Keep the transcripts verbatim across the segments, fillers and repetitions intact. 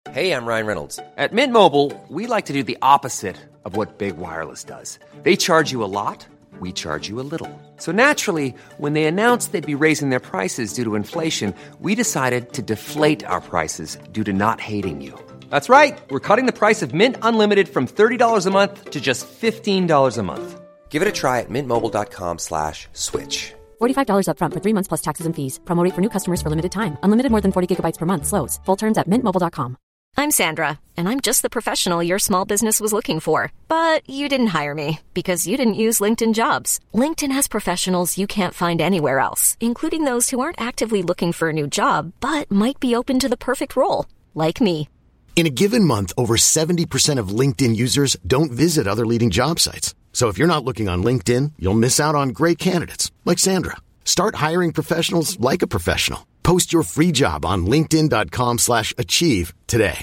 Hey, I'm Ryan Reynolds. At Mint Mobile, we like to do the opposite of what Big Wireless does. They charge you a lot, we charge you a little. So naturally, when they announced they'd be raising their prices due to inflation, we decided to deflate our prices due to not hating you. That's right. We're cutting the price of Mint Unlimited from thirty dollars a month to just fifteen dollars a month. Give it a try at mintmobile.com slash switch. forty-five dollars up front for three months plus taxes and fees. Promo rate for new customers for limited time. Unlimited more than forty gigabytes per month. Slows full terms at mint mobile dot com. I'm Sandra, and I'm just the professional your small business was looking for. But you didn't hire me because you didn't use LinkedIn Jobs. LinkedIn has professionals you can't find anywhere else, including those who aren't actively looking for a new job, but might be open to the perfect role, like me. In a given month, over seventy percent of LinkedIn users don't visit other leading job sites. So if you're not looking on LinkedIn, you'll miss out on great candidates like Sandra. Start hiring professionals like a professional. Post your free job on linkedin.com slash achieve today.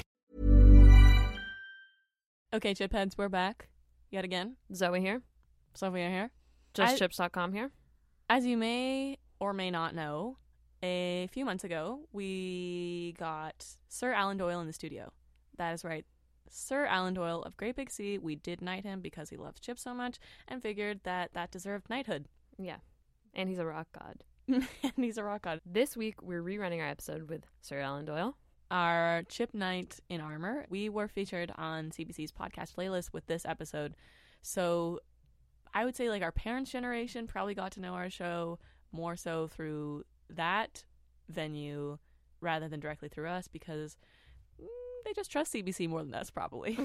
Okay, Chipheads, we're back yet again. Zoe here. Sophia here. just chips dot com here. As you may or may not know, a few months ago, we got Sir Alan Doyle in the studio. That is right. Sir Alan Doyle of Great Big Sea. We did knight him because he loves chips so much and figured that that deserved knighthood. Yeah. And he's a rock god. And he's a rock god. This week, we're rerunning our episode with Sir Alan Doyle. Our Chip Knight in Armor. We were featured on C B C's podcast playlist with this episode. So I would say like our parents' generation probably got to know our show more so through that venue rather than directly through us because mm, they just trust C B C more than us probably.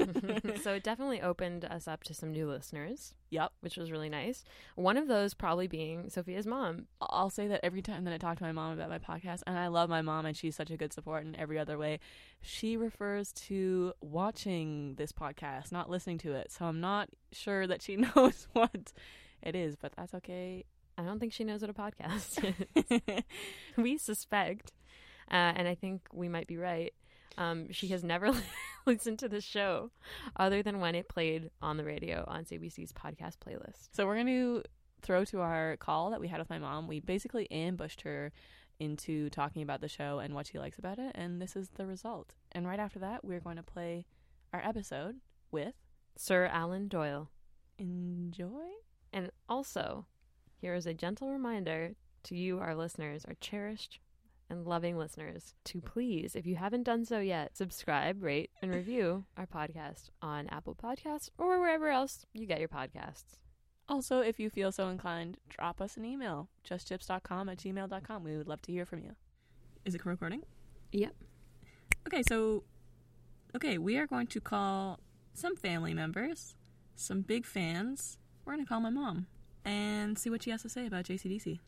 So it definitely opened us up to some new listeners. Yep. Which was really nice. One of those probably being Sophia's mom. I'll say that every time that I talk to my mom about my podcast, and I love my mom and she's such a good support in every other way, she refers to watching this podcast, not listening to it. So I'm not sure that she knows what it is, but that's okay. I don't think she knows what a podcast is. We suspect, uh, and I think we might be right. Um, she has never listened to the show other than when it played on the radio on C B C's podcast playlist. So we're going to throw to our call that we had with my mom. We basically ambushed her into talking about the show and what she likes about it, and this is the result. And right after that, we're going to play our episode with Sir Alan Doyle. Enjoy. And also, here is a gentle reminder to you, our listeners, our cherished and loving listeners, to please, if you haven't done so yet, subscribe, rate, and review our podcast on Apple Podcasts or wherever else you get your podcasts. Also, if you feel so inclined, drop us an email, just chips dot com at gmail dot com. We would love to hear from you. Is it recording? Yep. Okay, so, okay, we are going to call some family members, some big fans. We're going to call my mom and see what she has to say about J C D C.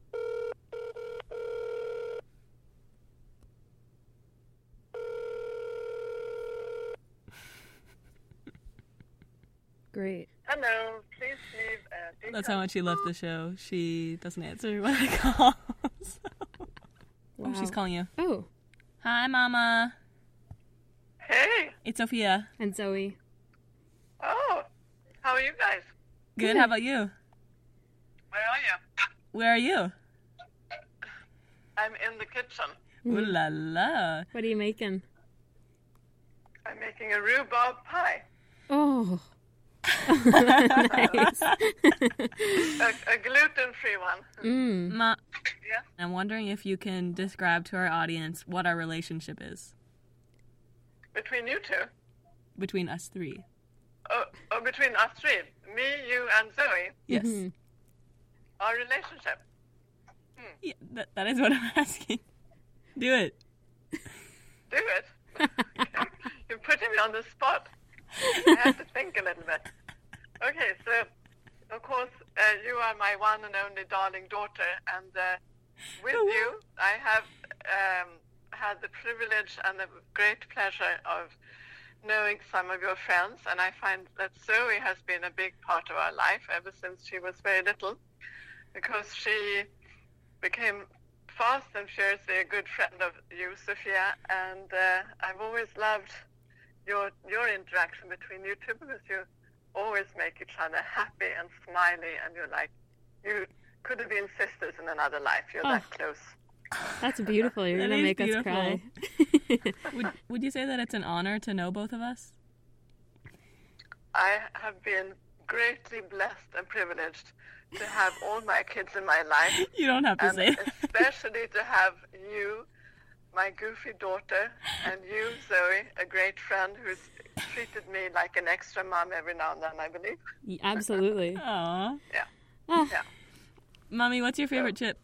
Great. Hello, please leave a... That's how much she left the show. She doesn't answer when I call. So. Wow. Oh, she's calling you. Oh. Hi, Mama. Hey. It's Sophia. And Zoe. Oh, how are you guys? Good. Good. How about you? Where are you? Where are you? I'm in the kitchen. Ooh la la. What are you making? I'm making a rhubarb pie. Oh. Nice. a, a gluten-free one. Mm. Ma- yeah. I'm wondering if you can describe to our audience what our relationship is. Between you two? Between us three. Oh, oh between us three. Me, you, and Zoe? Yes. Mm-hmm. Our relationship? Hmm. Yeah, that, that is what I'm asking. Do it. Do it? Okay. You're putting me on the spot. I have to think a little bit. Okay, so, of course, uh, you are my one and only darling daughter, and uh, with oh, you, I have um, had the privilege and the great pleasure of knowing some of your friends, and I find that Zoe has been a big part of our life ever since she was very little, because she became fast and furiously a good friend of you, Sophia, and uh, I've always loved your your interaction between you two, because you always make each other happy and smiley, and you're like, you could have been sisters in another life. You're oh. that close. That's beautiful. You're That going to is make beautiful. us cry. would Would you say that it's an honor to know both of us? I have been greatly blessed and privileged to have all my kids in my life. You don't have to and say it. especially to have you, my goofy daughter, and you, Zoe, a great friend who's treated me like an extra mom every now and then, I believe. Absolutely. Aw. Yeah. Ah. Yeah. Mommy, what's your favorite chip?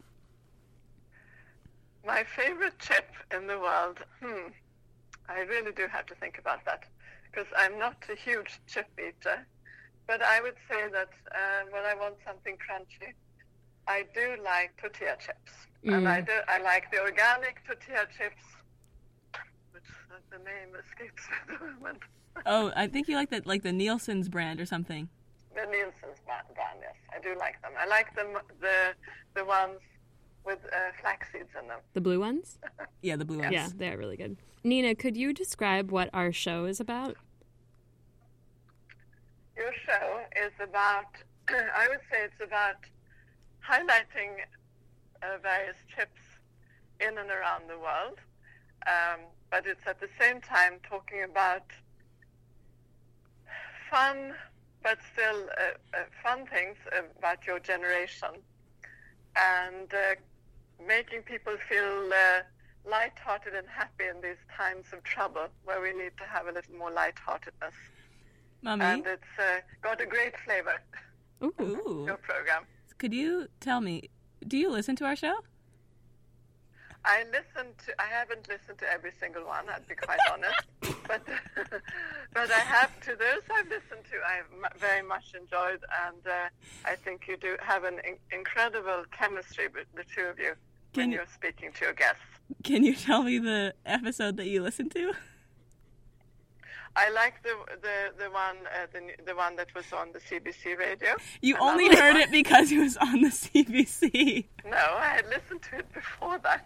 My favorite chip in the world, hmm, I really do have to think about that, because I'm not a huge chip eater, but I would say that uh, when I want something crunchy, I do like tortilla chips, Mm. and I do I like the organic tortilla chips, which uh, the name escapes me at the moment. Oh, I think you like the like the Nielsen's brand or something. The Nielsen's brand, yes, I do like them. I like them the the ones with uh, flax seeds in them. The blue ones? Yeah, the blue ones. Yeah, they're really good. Nina, could you describe what our show is about? Your show is about, I would say it's about highlighting uh, various chips in and around the world, um, but it's at the same time talking about fun, but still uh, uh, fun things about your generation, and uh, making people feel uh, lighthearted and happy in these times of trouble where we need to have a little more lightheartedness. Mommy, And it's uh, got a great flavor, Ooh. ooh, your program. could you tell me? Do you listen to our show? I listen to, I haven't listened to every single one, I'd be quite honest, but but I have to those I've listened to, I've m- very much enjoyed, and uh, I think you do have an in- incredible chemistry with the two of you Can when you- you're speaking to your guests. Can you tell me the episode that you listened to? I like the the the one uh, the the one that was on the C B C radio. You I love only that heard one. it because it was on the C B C. No, I had listened to it before that.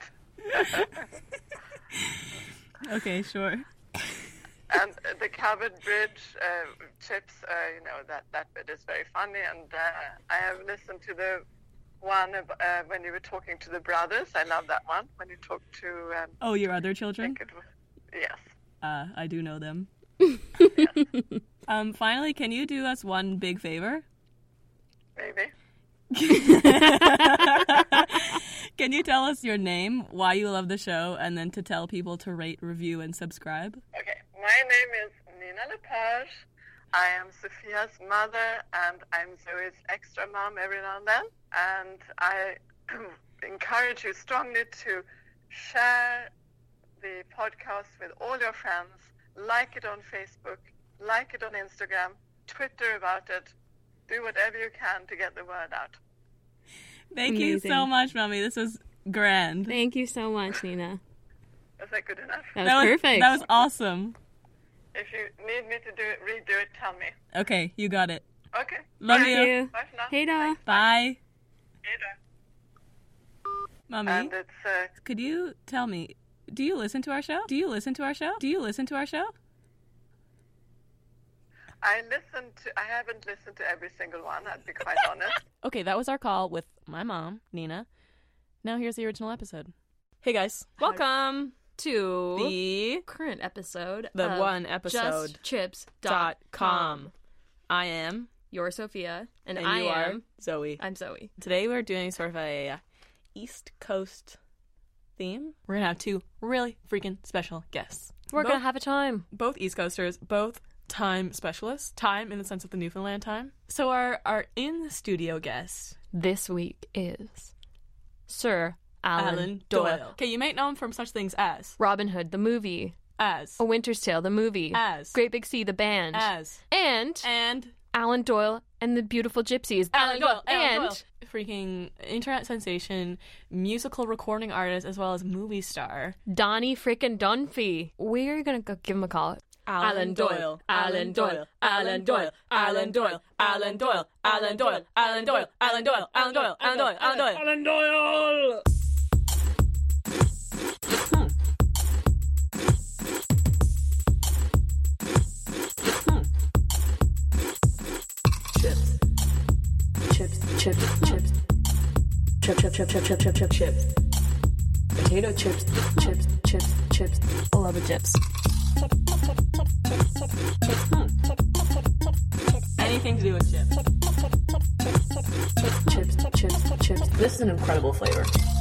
Okay, sure. And the covered bridge uh, chips, uh, you know, that, that bit is very funny. And uh, I have listened to the one of, uh, when you were talking to the brothers. I love that one. When you talked to, um, Oh, your other I children? think it was, yes. Uh, I do know them. um, finally, can you do us one big favor? Maybe. Can you tell us your name, why you love the show, and then to tell people to rate, review, and subscribe? Okay. My name is Nina Lepage. I am Sophia's mother, and I'm Zoe's extra mom every now and then. And I encourage you strongly to share the podcast with all your friends, like it on Facebook, like it on Instagram, Twitter about it. Do whatever you can to get the word out. Thank you Amazing. so much, Mommy. This was grand. Thank you so much, Nina. Is that good enough? That was perfect. That was awesome. If you need me to do it, redo it, tell me. Okay, you got it. Okay. Love Thank you. you. Bye for now. Hey, da. Bye. Hey, da. Mommy, And it's uh, could you tell me, do you listen to our show? Do you listen to our show? Do you listen to our show? I listened to. I haven't listened to every single one. I'd be quite honest. Okay, that was our call with my mom, Nina. Now here's the original episode. Hey guys, welcome To the current episode the of one episode just chips dot com. I am, You're Sophia, and, and I you are am. Zoe. I'm Zoe. Today we're doing sort of a uh, East Coast theme. We're gonna have two really freaking special guests. We're both, gonna have a time. both East Coasters, both time specialists. Time in the sense of the Newfoundland time. So our our in the studio guest, This week is Sir Alan, Alan Doyle. Doyle. Okay, you might know him from such things as Robin Hood the movie, as A Winter's Tale the movie, as Great Big Sea the band, as and and Alan Doyle and the Beautiful Gypsies. Alan Doyle, Alan and Doyle. Freaking internet sensation, musical recording artist, as well as movie star. Donnie frickin' Dunphy. We're gonna go give him a call. Alan Doyle, Alan Doyle, Alan Doyle, Alan Doyle, Alan Doyle, Alan Doyle, Alan Doyle, Alan Doyle, Alan Doyle, Alan Doyle, Alan Doyle, Alan Doyle. Chips. Chips, chips, chips. Chip, chip, chip, chip, chip, chip, chip, chips. Potato chips, chips, chips, chips. I love the chips. Hmm. Anything to do with chips. Chips, chips, chips. This is an incredible flavor.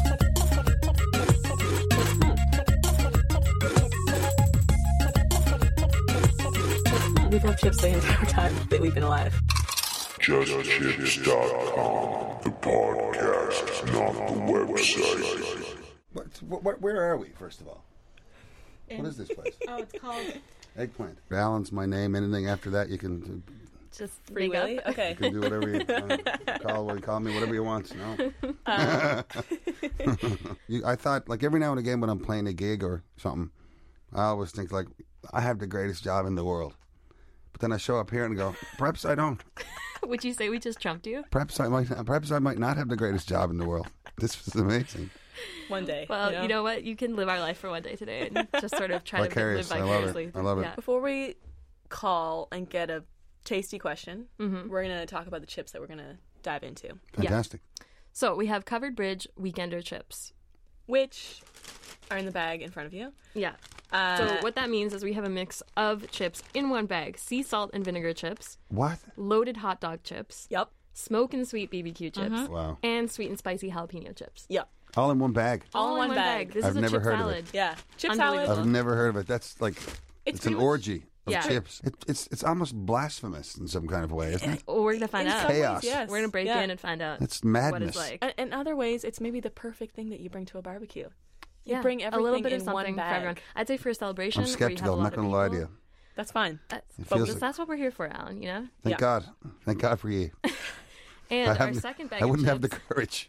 Hmm. We've loved chips the entire time that we've been alive. just chips dot com, the podcast, not the website. What, what, where are we, first of all? In, what is this place? Oh, it's called Eggplant. Alan's my name. Anything after that, you can Just Free Willy? Okay. you can do whatever you uh, call. Call me whatever you want. No. Um. you, I thought like every now and again when I'm playing a gig or something, I always think like I have the greatest job in the world. But then I show up here and go, perhaps I don't. Would you say we just trumped you? Perhaps I might. Perhaps I might not have the greatest job in the world. This was amazing. One day. Well, you know? you know what? You can live our life for one day today and just sort of try to Vicarious. live I love it. vicariously. I love it. Yeah. Before we call and get a tasty question, Mhm. we're going to talk about the chips that we're going to dive into, Fantastic. So we have Covered Bridge Weekender chips. which are in the bag in front of you. Yeah. Uh, So what that means is we have a mix of chips in one bag. Sea salt and vinegar chips, What? loaded hot dog chips, Yep. smoke and sweet B B Q chips, Wow. and sweet and spicy jalapeno chips. Yep. All in one bag. All in one bag. This I've is a never chip heard of salad. it. Yeah. Chip Unbelievable. salad. I've never heard of it. That's like It's it's, an pretty much- orgy of Yeah. chips. It, it's it's almost blasphemous in some kind of way, isn't it? Well, we're gonna find In out. some ways, Chaos. yes. We're gonna break Yeah. in and find out It's what madness. it's like. And in other ways, it's maybe the perfect thing that you bring to a barbecue. You yeah, bring a everything little bit in of something one bag. for everyone. I'd say for a celebration. I'm where you have skeptical. a I'm lot not of going to lie to people, you. That's fine. That's, It but feels that's, like- that's what we're here for, Alan. You know. Thank Yeah. God. Thank God for you. And I our haven't- second bag. I of wouldn't have the chips- courage.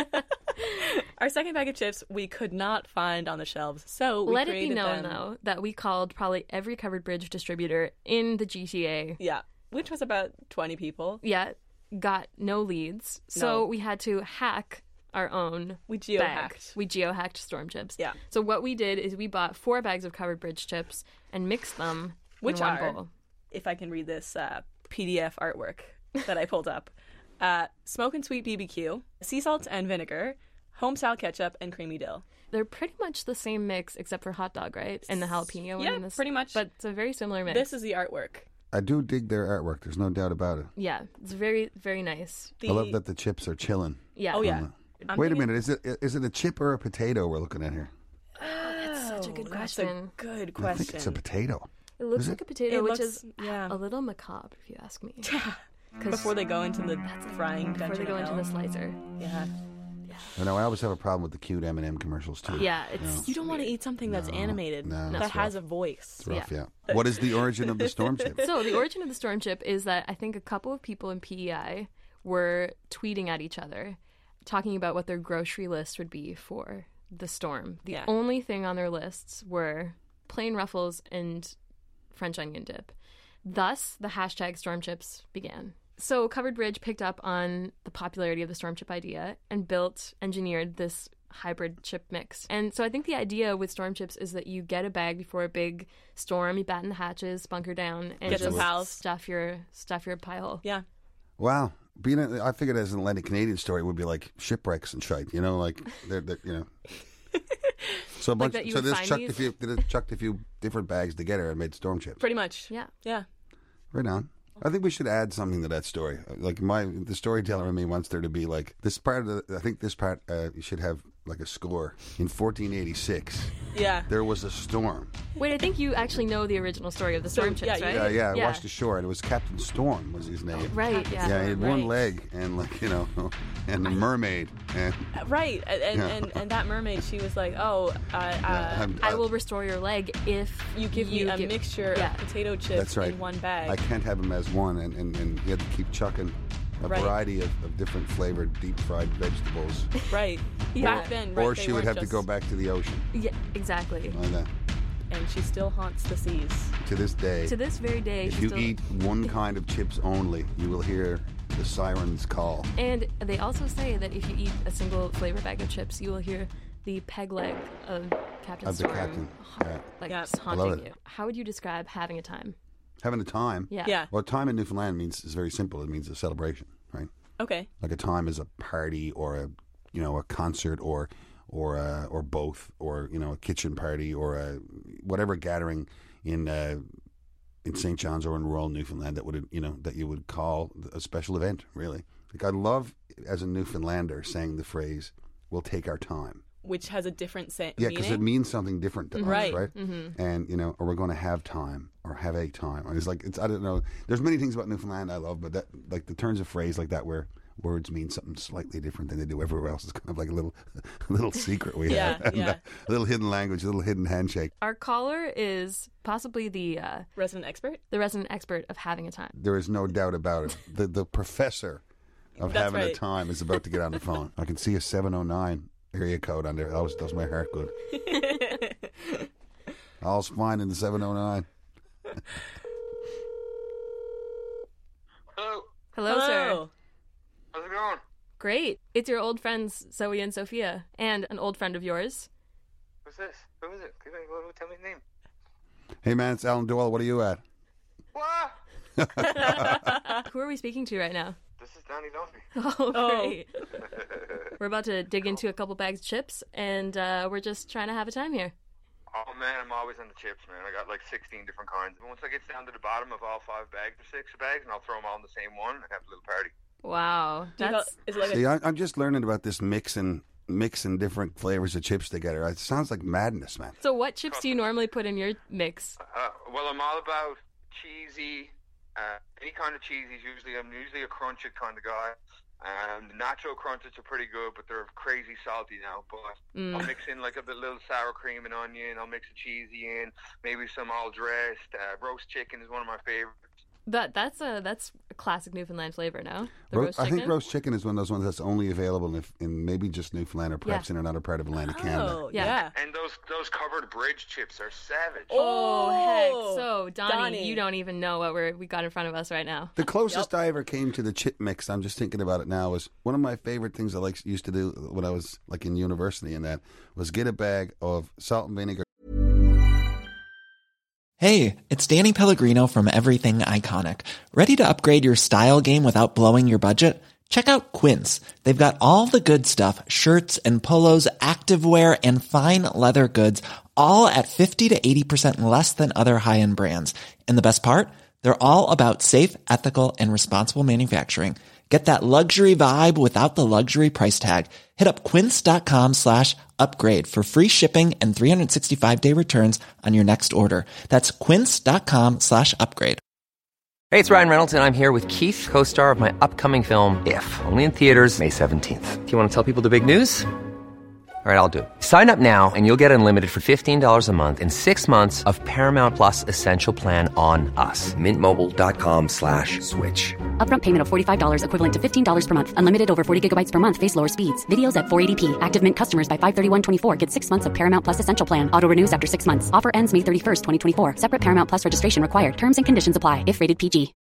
Our second bag of chips we could not find on the shelves, so we Let it be created known, them. though, that we called probably every Covered Bridge distributor in the G T A. Yeah, which was about twenty people. Yeah, got no leads. So No. we had to hack our own We bag. geo-hacked. We geo-hacked Storm chips. Yeah. So what we did is we bought four bags of Covered Bridge chips and mixed them Which in one are- bowl. If I can read this uh, P D F artwork that I pulled up, uh, smoke and sweet B B Q, sea salt and vinegar, home style ketchup, and creamy dill. They're pretty much the same mix except for hot dog, right? And the jalapeno one. Yeah, in this, pretty much. But it's a very similar mix. This is the artwork. I do dig their artwork. There's no doubt about it. Yeah, it's very, very nice. The, I love that the chips are chilling. Yeah. Oh yeah. I'm Wait a thinking- minute. Is it is it a chip or a potato we're looking at here? That's such a good Oh, that's question. a good I question. think it's a potato. It looks Is like it? a potato, It which looks- is yeah. a little macabre, if you ask me. Before they go into the frying Before they dungeon go of into hell. the slicer. Yeah. I know. I always have a problem with the cute M and M commercials too. Yeah, it's You don't want to eat something that's animated no, that that's has rough. a voice. It's rough. Yeah. Yeah. What is the origin of the storm chip? So the origin of the storm chip is that I think a couple of people in P E I were tweeting at each other, talking about what their grocery list would be for the storm. The Yeah. only thing on their lists were plain Ruffles and French onion dip. Thus, the hashtag storm chips began. So Covered Bridge picked up on the popularity of the storm chip idea and built, engineered this hybrid chip mix. And so I think the idea with storm chips is that you get a bag before a big storm, you batten the hatches, bunker down, and Get some just pals. stuff your stuff your pile. Yeah. Wow. Being, a, I figured as an Atlantic Canadian story would be like shipwrecks and shite. You know, like they're, they're you know. So a bunch. that you so would this find chucked these? a few. They just chucked a few different bags together and made storm chips. Pretty much. Yeah. Yeah. Right on. I think we should add something to that story. Like my, the storyteller in me wants there to be like this part of the. I think this part uh, you should have like a score. In fourteen eighty-six, Yeah. there was a storm. Wait, I think you actually know the original story of the So, storm chips, yeah, you- right? Yeah, yeah. I watched ashore, and it was Captain Storm was his name. Right, yeah. Yeah, he had one Right. leg and like you know, and a mermaid. And Right. And and, Yeah. and and that mermaid, she was like, oh, uh, uh, I'm- I will restore your leg if you give me a give- mixture yeah. of potato chips That's right. in one bag. I can't have him as one, and, and, and he had to keep chucking a Right. variety of, of different flavored deep fried vegetables. Right. Yeah. Back then, right, or they she would weren't have to just- go back to the ocean. Yeah, exactly. Like that. And she still haunts the seas. To this day, To this very day, if she you still... eat one kind of chips only, you will hear the sirens call. And they also say that if you eat a single flavor bag of chips, you will hear the peg leg of Captain Of the Storm, captain, yeah. like Yeah. just I love haunting it. you. How would you describe having a time? Having a time. Yeah. Yeah. Well, time in Newfoundland means is very simple. It means a celebration, right? Okay. Like a time is a party or a, you know, a concert or or uh, or both, or you know, a kitchen party, or a whatever gathering in uh, in Saint John's or in rural Newfoundland that would you know that you would call a special event. Really, like I love as a Newfoundlander saying the phrase "We'll take our time," which has a different sa- yeah, meaning. because it means something different to Right. us, right? Mm-hmm. And you know, or we're going to have time, or have a time. And it's like it's I don't know. There's many things about Newfoundland I love, but that like the turns of phrase like that where words mean something slightly different than they do everywhere else is kind of like a little, a little secret we Yeah, have, and, yeah. uh, a little hidden language, a little hidden handshake. Our caller is possibly the uh, Resident expert? the resident expert of having a time. There is no doubt about it. The the professor of That's having a right. time is about to get on the phone. I can see a seven oh nine area code on there. That always does my heart good. All's fine in the seven oh nine. Hello. Hello, sir. Hello. How's it going? Great. It's your old friends, Zoe and Sophia, and an old friend of yours. Who's this? Who is it? Give me, tell me his name. Hey man, it's Alan Doyle. What are you at? What? Who are we speaking to right now? This is Danny Duffy. Oh, Oh. great. We're about to dig into a couple bags of chips, and uh, we're just trying to have a time here. Oh man, I'm always on the chips, man. I got like sixteen different kinds. Once I get down to the bottom of all five bags or six bags, and I'll throw them all in the same one and have a little party. Wow. Do you That's call- is it like See, a, I, I'm just learning about this mixing, mixing different flavors of chips together. It sounds like madness, man. So what chips do you normally put in your mix? Uh, well, I'm all about cheesy, uh, any kind of cheesies. Usually, I'm usually a crunchy kind of guy. Um, the nacho crunches are pretty good, but they're crazy salty now. But Mm. I'll mix in like a bit little sour cream and onion. I'll mix a cheesy in, maybe some all dressed. Uh, roast chicken is one of my favorites. That that's a that's a classic Newfoundland flavor, no? The Ro- roast I chicken. think roast chicken is one of those ones that's only available in, in maybe just Newfoundland or perhaps Yeah. in another part of Atlantic Canada. oh, Yeah. yeah. And those those covered bridge chips are savage. Oh, heck! Oh, So Donnie, Donnie. you don't even know what we're we got in front of us right now. The closest I ever came to the chip mix, I'm just thinking about it now, was one of my favorite things I like used to do when I was like in university and that was get a bag of salt and vinegar. Hey, it's Danny Pellegrino from Everything Iconic. Ready to upgrade your style game without blowing your budget? Check out Quince. They've got all the good stuff, shirts and polos, activewear, and fine leather goods, all at fifty to eighty percent less than other high-end brands. And the best part? They're all about safe, ethical, and responsible manufacturing. Get that luxury vibe without the luxury price tag. Hit up quince.com slash upgrade for free shipping and three sixty-five day returns on your next order. That's quince.com slash upgrade. Hey, it's Ryan Reynolds, and I'm here with Keith, co-star of my upcoming film, If, only in theaters May seventeenth. Do you want to tell people the big news? All right, I'll do it. Sign up now and you'll get unlimited for fifteen dollars a month and six months of Paramount Plus Essential Plan on us. Mint Mobile dot com slash switch. Upfront payment of forty-five dollars equivalent to fifteen dollars per month. Unlimited over forty gigabytes per month. Face lower speeds. Videos at four eighty p. Active Mint customers by five thirty-one twenty-four get six months of Paramount Plus Essential Plan. Auto renews after six months. Offer ends May thirty-first, twenty twenty-four. Separate Paramount Plus registration required. Terms and conditions apply if rated P G.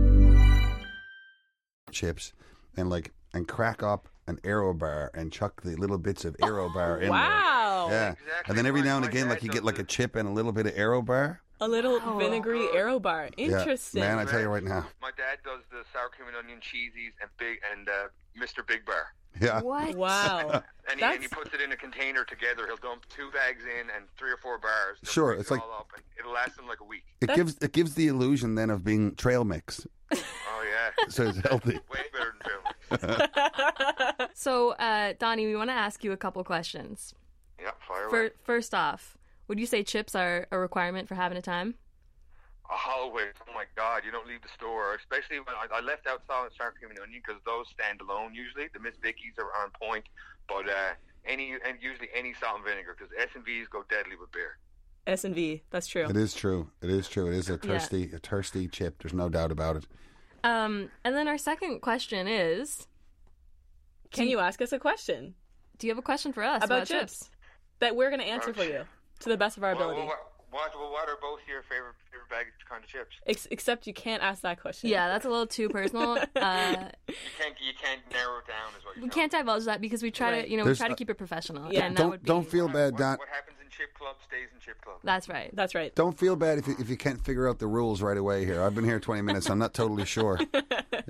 Chips and like and crack up an Aero bar and chuck the little bits of Aero bar in Wow. there. Yeah. Exactly. And then every My- now and my again, dad like you does get like a this. chip and a little bit of Aero bar. A little Oh. vinegary arrow bar. Yeah. Interesting. Man, I tell you right now. My dad does the sour cream and onion cheesies and big and uh, Mister Big Bar. Yeah. What? And Wow. he, and That's- he puts it in a container together. He'll dump two bags in and three or four bars. They'll Sure, break it's it like- all up and it'll last them like a week. It gives it gives the illusion then of being trail mix. Oh yeah, So it's healthy. way better than film. So, uh, Donnie, we want to ask you a couple questions. Yeah, fire away. For, first off, would you say chips are a requirement for having a time? Always. Oh my God, you don't leave the store, especially when I, I left out salt and sour cream and onion because those stand alone usually. The Miss Vickies are on point, but uh, any and usually any salt and vinegar because S and V's go deadly with beer. S and V. That's true. It is true. It is true. It is a Yeah. thirsty a thirsty chip. There's no doubt about it. Um, and then our second question is, Can you ask us a question do you have a question for us about, about, chips that we're going to answer for you to the best of our What, ability? what, what, what, what are both your favorite favorite bag kind of chips? Ex- except you can't ask that question. Yeah, that's a little too personal. Uh, You can't you can't narrow it down, is what you're we can't divulge that because we try Right. to, you know, There's we try to a- keep it professional. Yeah. and that Don't would be, don't feel bad, what, Don. what happens in chip club stays in chip club. That's right. That's right. Don't feel bad if you, if you can't figure out the rules right away here. I've been here twenty minutes. I'm not totally sure.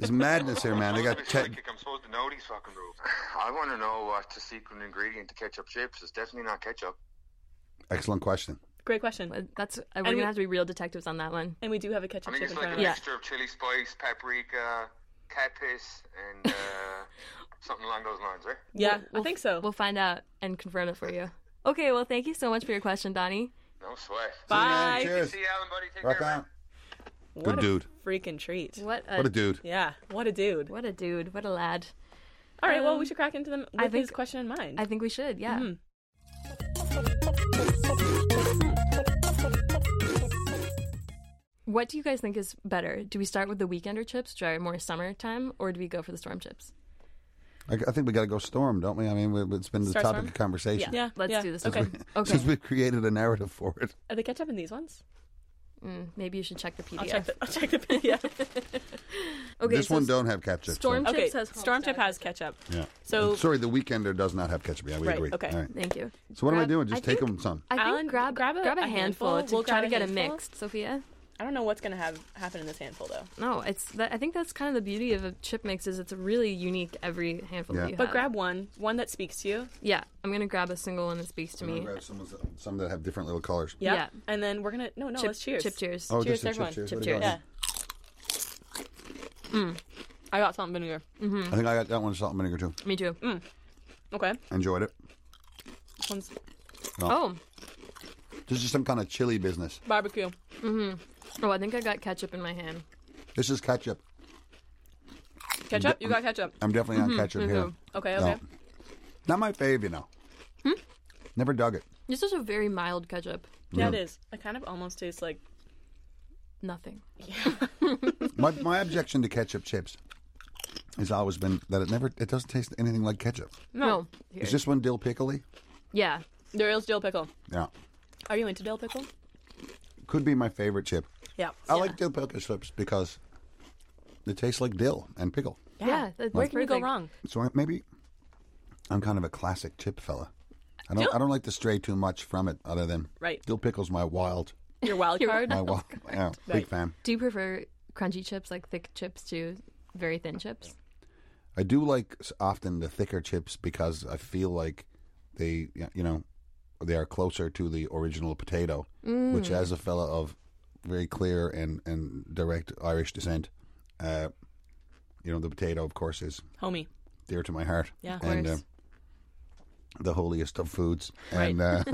There's madness here, man. They got. I'm, Te- psychic. I'm supposed to know these fucking rules. I want to know what's the secret ingredient to ketchup chips. It's definitely not ketchup. Excellent question. Great question. But That's uh, we're And gonna we- have to be real detectives on that one. And we do have a ketchup I think chip it's in like front a of Yeah. us. mixture of chili spice, paprika, cat piss, and uh, something along those lines, right? Yeah, We'll- I think so. We'll find out and confirm it for you. Okay, well, thank you so much for your question, Donnie. No sweat. Bye. Cheers. See you, Alan, buddy. Take Rock care, man. on. What Good a dude. freaking treat. What a, What a dude. Yeah, what a dude. What a dude. What a lad. All right, well, we Um, should crack into them with I think- his question in mind. I think we should, yeah. Mhm. What do you guys think is better? Do we start with the Weekender chips, which are more summertime, or do we go for the Storm chips? I, I think we got to go Storm, don't we? I mean, we, it's been the Start topic Storm? of conversation. Yeah, Let's yeah. do this. Okay. Okay. Since we've created a narrative for it. Are they ketchup in these ones? Mm, maybe you should check the P I'll D check F. the, I'll check the P D F. Okay, this so one don't have ketchup. Storm so- Okay, chips has Storm Chip homestyle. has ketchup. Yeah. So- Sorry, the Weekender does not have ketchup. Yeah, we Right, agree. okay. All right. Thank you. So what am I Grab- doing? Just I take think- them some. I think Alan, grab, grab a- grab a a handful, handful. to We'll try grab to a get it handful. mixed, Sophia. I don't know what's going to have happen in this handful, though. No, it's that, I think that's kind of the beauty of a chip mix is it's really unique every handful Yeah. that you But have. grab one, one that speaks to you. Yeah, I'm going to grab a single one that speaks to I'm gonna me. grab some, of the- some that have different little colors. Yep. Yeah. And then we're going to, no, no, chip, let's cheers. Chip cheers. Oh, Cheers just to a everyone. chip cheers. Chip What do you cheers. Yeah. got? Mm. I got salt and vinegar. Mm-hmm. I think I got that one salt and vinegar too. Me too. Mm. Okay. Enjoyed it. This one's Oh. This is some kind of chili business. barbecue. Mm-hmm. Oh, I think I got ketchup in my hand. This is ketchup. Ketchup? You got ketchup. I'm definitely on Mhm, ketchup me here. too. Okay, No. okay. Not my fave, you know. Hmm? Never dug it. This is a very mild ketchup. Yeah, Mm. it is. It kind of almost tastes like Nothing. my my objection to ketchup chips has always been that it never it doesn't taste anything like ketchup. no. Here. Is this one dill pickly? Yeah. There is dill pickle. Yeah. Are you into dill pickle? Could be my favorite chip. Yeah. I yeah. like dill pickle chips because they taste like dill and pickle. Yeah. Yeah, that's Where can you go perfect. wrong? So I- maybe I'm kind of a classic chip fella. I don't Dill- I don't like to stray too much from it other than Right. dill pickle's my wild Your wild Your card? my wild yeah, big Right. fan. Do you prefer crunchy chips, like thick chips, to very thin chips? I do like s- often the thicker chips because I feel like they, you know, they are closer to the original potato, which, Mm. as a fella of very clear and, and direct Irish descent, uh, you know, the potato, of course, is Homie. dear to my heart. Yeah. Of and uh, course. the holiest of foods. Right. And uh,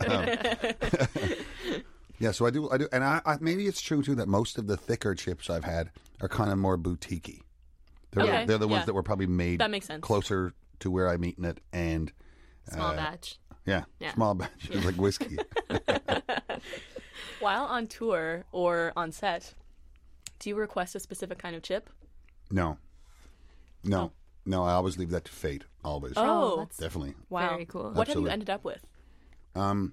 yeah, so I do, I do, and I, I maybe it's true too that most of the thicker chips I've had are kind of more boutiquey. They're Okay, the, they're the ones yeah. that were probably made That makes sense. closer to where I'm eating it, and Small uh, batch. yeah, Yeah. small batch like whiskey. While on tour or on set, do you request a specific kind of chip? No, no, Oh. no. I always leave that to fate. Always, Oh, that's definitely. wow. very cool. What Absolutely. have you ended up with? Um,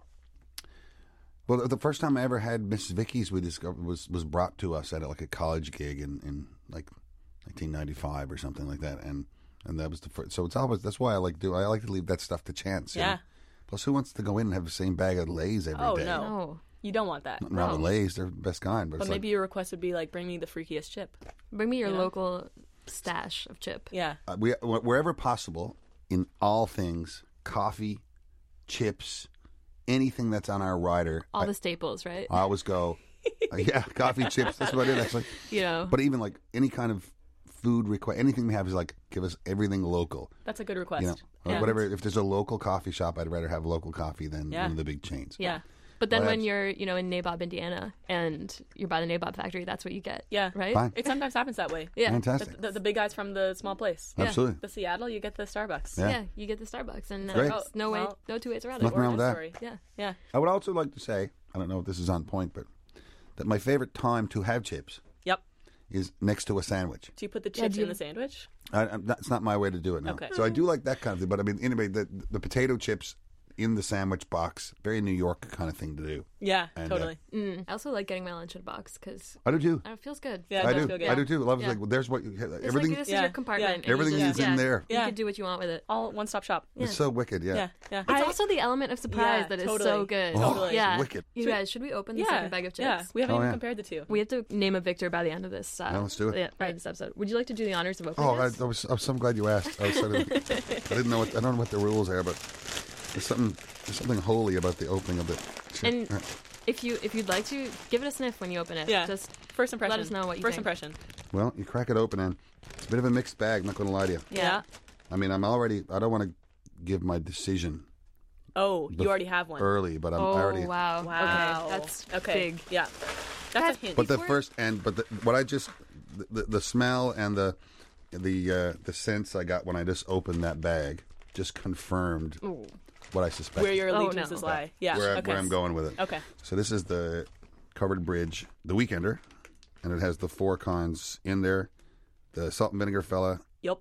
well, the first time I ever had Missus Vicky's, we discovered was was brought to us at like a college gig in, in like nineteen ninety-five or something like that, and and that was the first. So it's always that's why I like do I like to leave that stuff to chance. you Yeah. know? Plus, who wants to go in and have the same bag of Lay's every day? Oh, no. No. You don't want that. Nothing wrong with No. Lay's; they're the best kind. But, But it's maybe like, your request would be like, bring me the freakiest chip. Bring me your You know? local stash of chip. Yeah. uh, we wh- wherever possible, in all things, coffee, chips, anything that's on our rider. All I, the staples, right? I always go, uh, yeah, coffee, chips. That's what I did actually. you know. But even like any kind of food request, anything we have is like give us everything local. That's a good request. You know, or Yeah. whatever. If there's a local coffee shop, I'd rather have local coffee than Yeah. one of the big chains. Yeah. But then Well, when that's- you're, you know, in Nabob, Indiana, and you're by the Nabob factory, that's what you get. Yeah. Right? Fine. It sometimes happens that way. Yeah. Fantastic. The, the, the big guys from the small place. Yeah. Absolutely. The Seattle, you get the Starbucks. Yeah. Yeah, you get the Starbucks, and Great. there's no way, Well, no two ways around it. Nothing wrong with that. Story. Yeah. Yeah. I would also like to say, I don't know if this is on point, but that my favorite time to have chips Yep. is next to a sandwich. Do you put the Yeah, chips do in you- the sandwich? I, I'm, that's not my way to do it now. Okay. So I do like that kind of thing. But I mean, anyway, the, the potato chips in the sandwich box. Very New York kind of thing to do. Yeah, And, uh, totally. Mm. I also like getting my lunch in a box because I do too. it feels good. Yeah, it I does do. feel good. I do too. Love is Yeah. like, well, there's what you, It's everything. like this Yeah. is your compartment. Yeah. and you Everything just- is in yeah. there. Yeah. You can do what you want with it. All one stop shop. It's so wicked. Yeah. Yeah, yeah. It's I- also the element of surprise Yeah, that is totally. so good. Oh, Totally. Yeah. wicked. You guys, should we open the yeah, second bag of chips? yeah. We haven't Oh, even yeah. compared the two. We have to name a victor by the end of this. Uh, Yeah, let's do it. Yeah, by this episode. Would you like to do the honors of opening Oh, I, this? I was. I'm so glad you asked. I was sort of. I didn't know what. I don't know what the rules are, but there's something. There's something holy about the opening of it. And if you if you'd like to give it a sniff when you open it, Yeah. just First impression. let us know what you First think. impression. Well, you crack it open, and it's a bit of a mixed bag. I'm not going to lie to you. Yeah. I mean, I'm already. I don't want to give my decision Oh, bef- you already have one. early, but I'm oh I already. wow, Wow. okay, that's okay. big. Yeah. That's a hint. But the Before- first and but the, what I just the, the, the smell and the the uh, the sense I got when I just opened that bag just confirmed what I suspected. Where your Oh, allegiances no. lie. Yeah. where, I, okay. where I'm going with it. Okay. So this is the Covered Bridge, the Weekender, and it has the four cons in there: the salt and vinegar fella, Yep.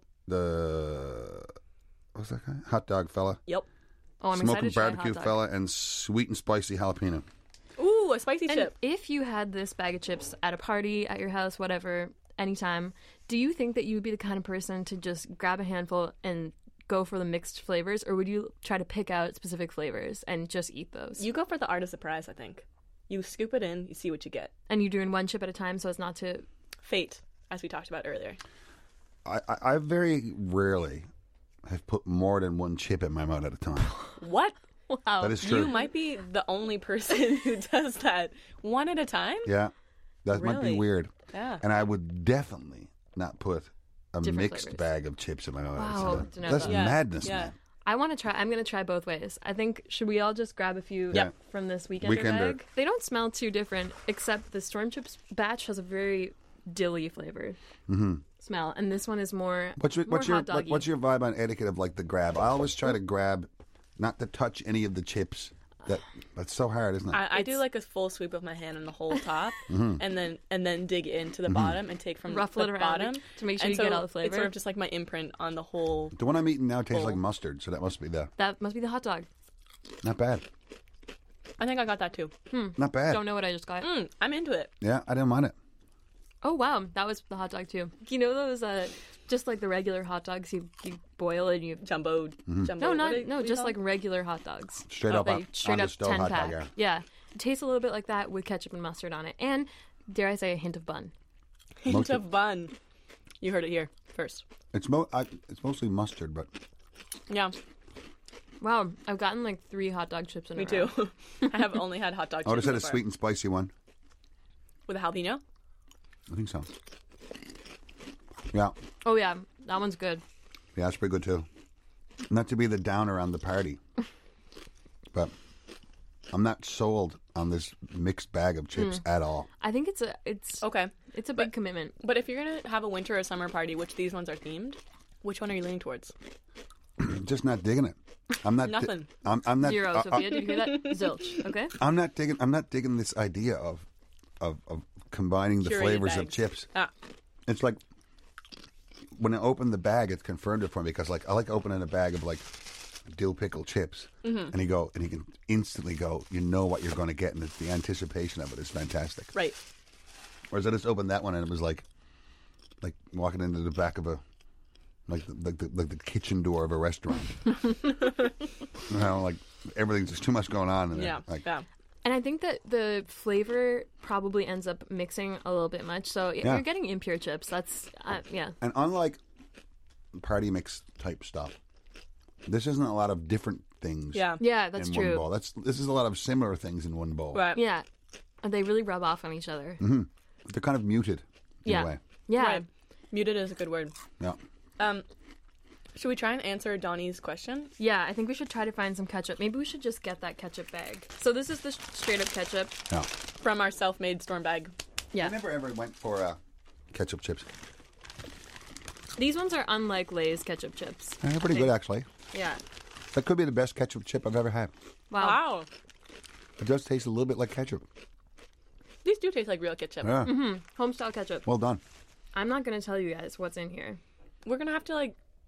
the what's that guy? Hot dog fella, Yep. Oh, I'm smoking excited to try barbecue hot dog. fella, and sweet and spicy jalapeno. Ooh, a spicy And chip. if you had this bag of chips at a party, at your house, whatever, anytime, do you think that you would be the kind of person to just grab a handful and go for the mixed flavors, or would you try to pick out specific flavors and just eat those? You go for the art of surprise, I think. You scoop it in, you see what you get. and you're doing one chip at a time so as not to... Fate, as we talked about earlier. I, I, I very rarely have put more than one chip in my mouth at a time. What? Wow. That is true. You might be the only person who does that one at a time? Yeah, that might be Really? weird. Yeah. And I would definitely not put a Different mixed flavors. bag of chips in my mouth. Wow, That's, to know that's that. Yeah. madness, Yeah. man. I want to try... I'm going to try both ways. I think, should we all just grab a few Yep. from this Weekender, Weekender. bag? They don't smell too different, except the Storm Chips batch has a very dilly flavor smell, and this one is more What's your more what's your hot what- doggy. what's your vibe on etiquette of like the grab? I always try to grab, not to touch any of the chips. That that's so hard, isn't it? I, I do It's- like a full sweep of my hand on the whole top, Mm-hmm. and then and then dig into the bottom and take from Ruffle the it around bottom to make sure And you get so all the It's flavor. sort of just like my imprint on the whole. the one I'm eating now tastes Oh. like mustard, so that must be the That must be the hot dog. not bad, I think I got that too. not bad. Don't know what I just got. Mm, I'm into it. Yeah, I didn't mind it. Oh wow, that was the hot dog too. You know those uh, just like the regular hot dogs you, you boil and you Jumbo, Mm-hmm. jumbo. no what not do you- no what do you just call like them? regular hot dogs. Straight Oh, up Like on, straight on the up stove ten hot pack. dog. Yeah. Yeah, it tastes a little bit like that with ketchup and mustard on it, and dare I say a hint of bun. hint Most of bun. You heard it here first. It's mo I, it's mostly mustard, but Yeah, Wow, I've gotten like three hot dog chips in me a too. row. I have only had hot dog I would have chips said a so far. sweet and spicy one. with a jalapeno. I think so. Yeah, Oh yeah, that one's good. yeah, that's pretty good too. Not to be the downer on the party, but I'm not sold on this mixed bag of chips Hmm. at all. I think it's a it's Okay, it's a big commitment. but if you're gonna have a winter or summer party, which these ones are themed, which one are you leaning towards? Just not digging it. I'm not. di- Nothing. I'm, I'm not. Zero, uh, uh, Sophia. Did you hear that? Zilch. Okay. I'm not digging. I'm not digging this idea of, of, of combining the Curated flavors of bags. chips. Ah, It's like when I open the bag, it's confirmed it for me because like I like opening a bag of like dill pickle chips, Mm-hmm. and you go and you can instantly go. You know what you're going to get, and it's the anticipation of it is fantastic. right. Whereas I just opened that one and it was like, like walking into the back of a, like the, like the, like the kitchen door of a restaurant. You know, like everything's just too much going on in there. Yeah, Like, yeah. And I think that the flavor probably ends up mixing a little bit much. So if Yeah. you're getting impure chips, that's uh, yeah. And unlike party mix type stuff, this isn't a lot of different things. Yeah. Yeah, that's in true. one bowl. That's this is a lot of similar things in one bowl. Right. Yeah. And they really rub off on each other. They're kind of muted in Yeah. a way. Yeah. Right. Muted is a good word. Yeah. Um, should we try and answer Donnie's question? Yeah, I think we should try to find some ketchup. Maybe we should just get that ketchup bag. So this is the sh- straight up ketchup. Yeah. From our self-made storm bag. Yeah. I never ever went for uh, ketchup chips. These ones are unlike Lay's ketchup chips. They're pretty good actually. Yeah. That could be the best ketchup chip I've ever had. Wow. Wow. It does taste a little bit like ketchup. These do taste like real ketchup. Yeah. Home style ketchup. Well done. I'm not going to tell you guys what's in here. We're going to have to, like,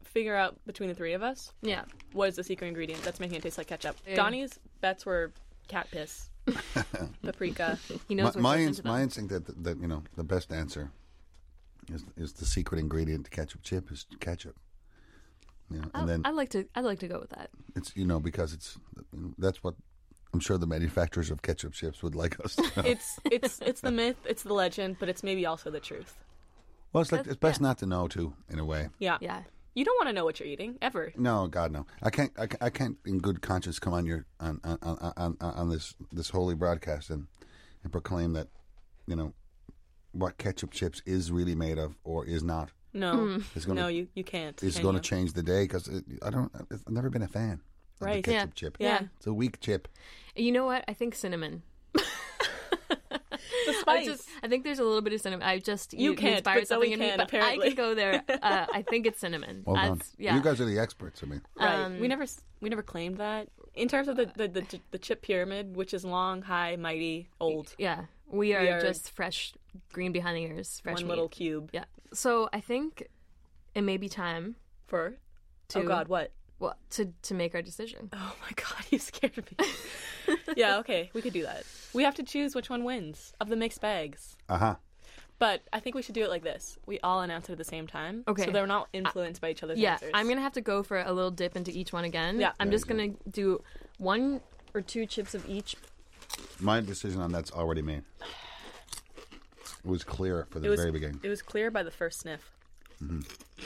figure out between the three of us Yeah. what is the secret ingredient that's making it taste like ketchup. Yeah. Donnie's bets were cat piss, paprika. He knows my, what my, goes ins- into them. my instinct that, that, that, you know, the best answer is is the secret ingredient to ketchup chip is ketchup. You know, I, and then I'd like to. I'd like to go with that. it's, you know, because it's, that's what I'm sure the manufacturers of ketchup chips would like us to know. It's it's it's the myth, it's the legend, but it's maybe also the truth. Well, it's like, That's- it's best yeah. not to know, too, in a way. Yeah. Yeah. You don't want to know what you're eating ever. No, God, no. I can't. I, can't- I can't, in good conscience, come on your on on, on, on, on this this holy broadcast and, and proclaim that, you know, what ketchup chips is really made of or is not. No, Is gonna, no, you you can't. is can going you? to change the day because I don't. I've never been a fan of Right. the Yeah. ketchup chip. Yeah. It's a weak chip. You know what? I think cinnamon. The I spice. just, I think there's a little bit of cinnamon. I just You can't, inspired but Zoe something in me, can, but apparently. I can go there. Uh, I think it's cinnamon. Well done. That's- Yeah. You guys are the experts. I mean, Right. Um, we never s- we never claimed that. In terms of the, the, the, the chip pyramid, which is long, high, mighty, old, Yeah. We are, We are- just fresh, green behind the ears, fresh one meat. little cube. Yeah. So I think it may be time For? to Oh, God, what? well to to make our decision. Oh, my God, you scared me. Yeah, okay, we could do that. We have to choose which one wins of the mixed bags. uh huh. But I think we should do it like this. We all announce it at the same time. Okay. So they're not influenced by each other's Yeah, answers. I'm gonna have to go for a little dip into each one again. Yeah. I'm just gonna do one or two chips of each. My decision on that's already made. It was clear for the It was, very beginning. it was clear by the first sniff. I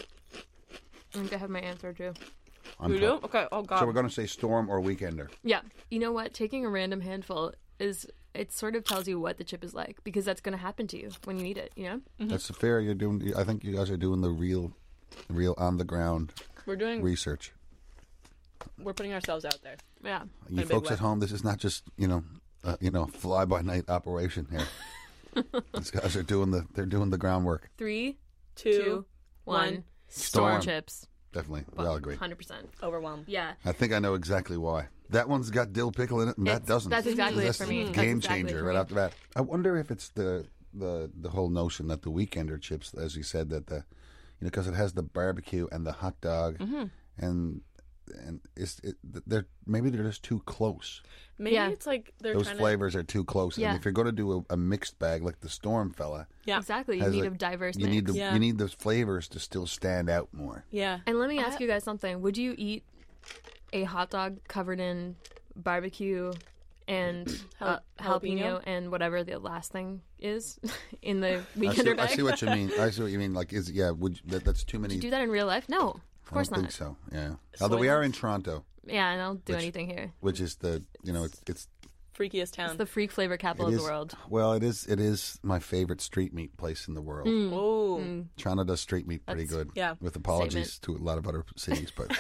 think I have my answer too. I'm You pro- do? Okay, oh, God. So we're going to say Storm or Weekender. Yeah. You know what? Taking a random handful is it sort of tells you what the chip is like because that's gonna happen to you when you eat it. You know. That's fair. You're doing. I think you guys are doing the real, real on the ground We're doing, research. we're putting ourselves out there. Yeah. You big folks way. at home, this is not just you know, uh, you know, fly by night operation here. These guys are doing the. They're doing the groundwork. Three, Two, two, one. one. Storm Storm. chips. Definitely, we all agree. Hundred percent. Overwhelmed. Yeah. I think I know exactly why. That one's got dill pickle in it, and that It's- doesn't. that's exactly That's it for me. a That's Game exactly changer for right me. after that. I wonder if it's the the the whole notion that the Weekender chips, as you said, that the you know because it has the barbecue and the hot dog, Mm-hmm. and and it's it, they're maybe they're just too close. Maybe Yeah. it's like they're Those trying flavors are too close. Yeah. And if you're going to do a, a mixed bag like the Storm fella, to... Yeah. Exactly. You has need a- a diverse you mix. need the Yeah. you need those flavors to still stand out more. Yeah. And let me ask you guys something. Would you eat a hot dog covered in barbecue and uh, Jal- jalapeno jalapeno? and whatever the last thing is in the I see, weekender I bag? see what you mean. I see what you mean. Like, is yeah? Would you, that, that's too many? Would you do that in real life? No, of I course don't not. think so. Yeah. Although we are in Toronto, Yeah, and I'll do Which- anything here. which is the you know it's it's Freakiest town. It's the freak flavor capital it of is- the world. Well, it is. It is my favorite street meat place in the world. Oh. Toronto does street meat pretty Mm. That's- good. yeah. With apologies to a lot of other cities, but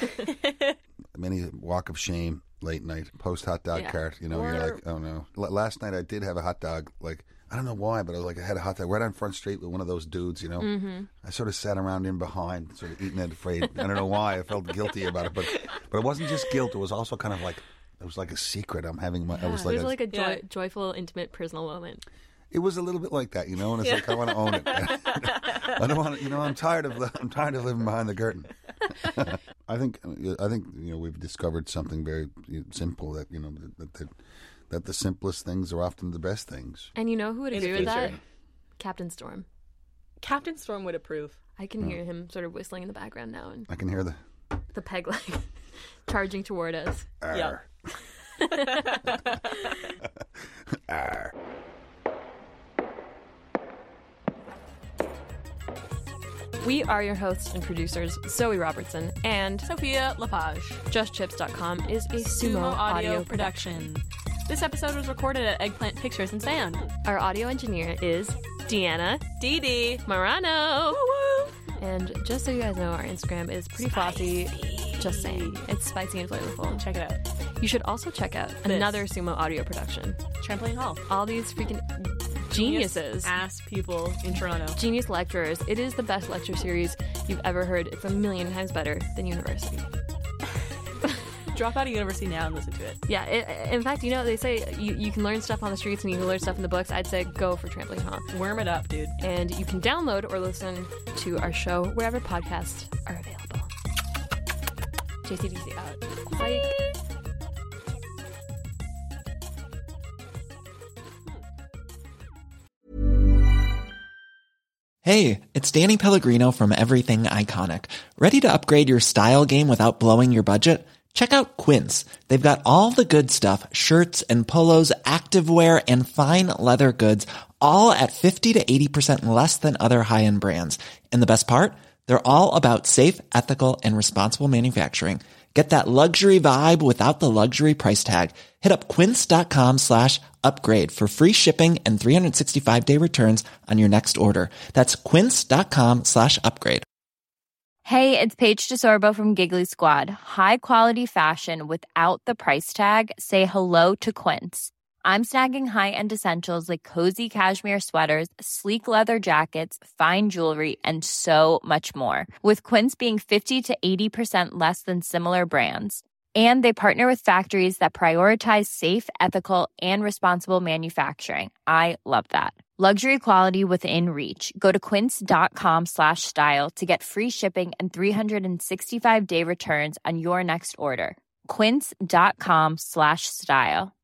many walk of shame late night post hot dog Yeah. cart. You know, you're Or- like, oh no. L- last night I did have a hot dog. Like I don't know why, but I was like I had a hot dog right on Front Street with one of those dudes. You know, Mm-hmm. I sort of sat around in behind, sort of eating it. Afraid. I don't know why I felt guilty about it, but but it wasn't just guilt. It was also kind of like. It was like a secret. I'm having my. I was like, There's a- like a joy, Yeah. joyful, intimate, personal moment. It was a little bit like that, you know, and it's like I want to own it. I don't want to, you know. I'm tired of I'm tired of living behind the curtain. I think I think you know we've discovered something very simple that you know that that, that the simplest things are often the best things. And you know who would In the agree with that? future. Captain Storm. Captain Storm would approve. I can hear him sort of whistling in the background now, and I can hear the. the peg leg charging toward us. Yeah. Arr. We are your hosts and producers, Zoe Robertson, and Sophia Lepage. just chips dot com is a sumo, Sumo audio, Audio production. Production. This episode was recorded at Eggplant Pictures in Sand. Our audio engineer is Deanna Dee Dee. Morano. And just so you guys know, our Instagram is pretty flossy. Just saying. It's spicy and flavorful. Check it out. You should also check out another sumo audio production. Trampoline Hall. All these freaking geniuses. Ass people in Toronto. Genius lecturers. It is the best lecture series you've ever heard. It's a million times better than university. Drop out of university now and listen to it. Yeah, it, in fact, you know, they say you, you can learn stuff on the streets and you can learn stuff in the books. I'd say go for Trampoline Hall. Worm it up, dude. And you can download or listen to our show wherever podcasts are available. J C D C out. Psych. Hey, it's Danny Pellegrino from Everything Iconic. Ready to upgrade your style game without blowing your budget? Check out Quince. They've got all the good stuff, shirts and polos, activewear, and fine leather goods, all at fifty to eighty percent less than other high-end brands. And the best part? They're all about safe, ethical, and responsible manufacturing. Get that luxury vibe without the luxury price tag. Hit up quince.com slash upgrade for free shipping and three sixty-five day returns on your next order. That's quince.com slash upgrade. Hey, it's Paige DeSorbo from Giggly Squad. High quality fashion without the price tag. Say hello to Quince. I'm snagging high-end essentials like cozy cashmere sweaters, sleek leather jackets, fine jewelry, and so much more. With Quince being fifty to eighty percent less than similar brands. And they partner with factories that prioritize safe, ethical, and responsible manufacturing. I love that. Luxury quality within reach. Go to quince.com slash style to get free shipping and three sixty-five day returns on your next order. Quince.com slash style.